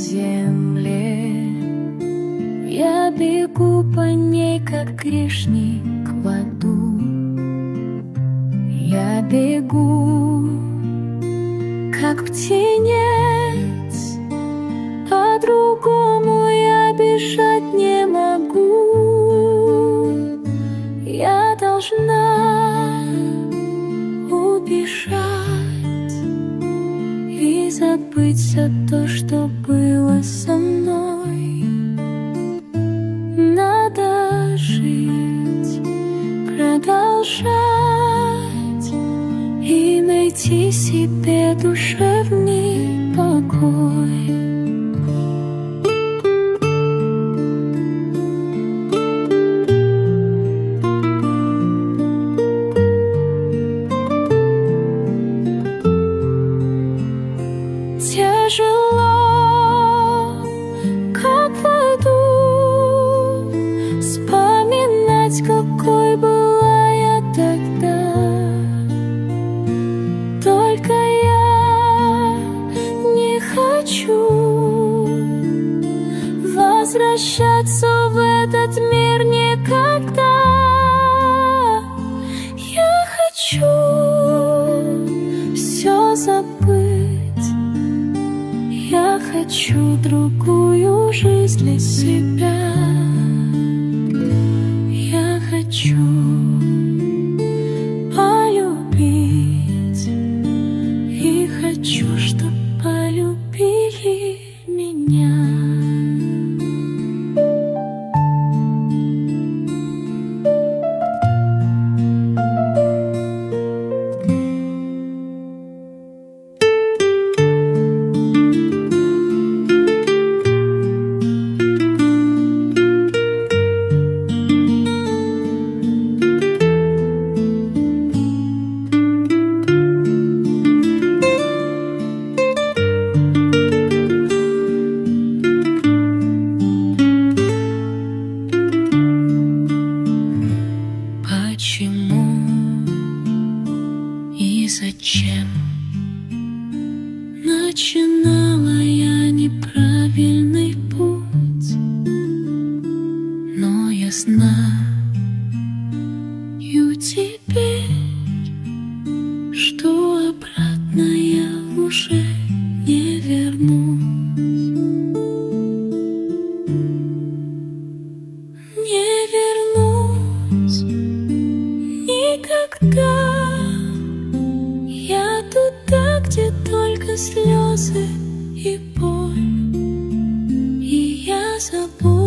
земле. Я бегу по ней, как грешник в аду. Я бегу, как птенец, по-другому я бежать не могу. Я должна убежать и забыть все то, что было со мной. Надо жить, продолжать и найти себе душевный покой. Тяжело, как в аду, вспоминать, какой была я тогда. Только я не хочу возвращаться в этот мир никогда. Я хочу все забыть. Я хочу другую жизнь для себя. Я хочу полюбить и хочу, чтоб полюбили меня. Почему и зачем начинала я неправильный путь? Но я знаю теперь, что обратно я уже не вернусь. Не вернусь никогда. Я туда, где только слезы и боль, и я забуду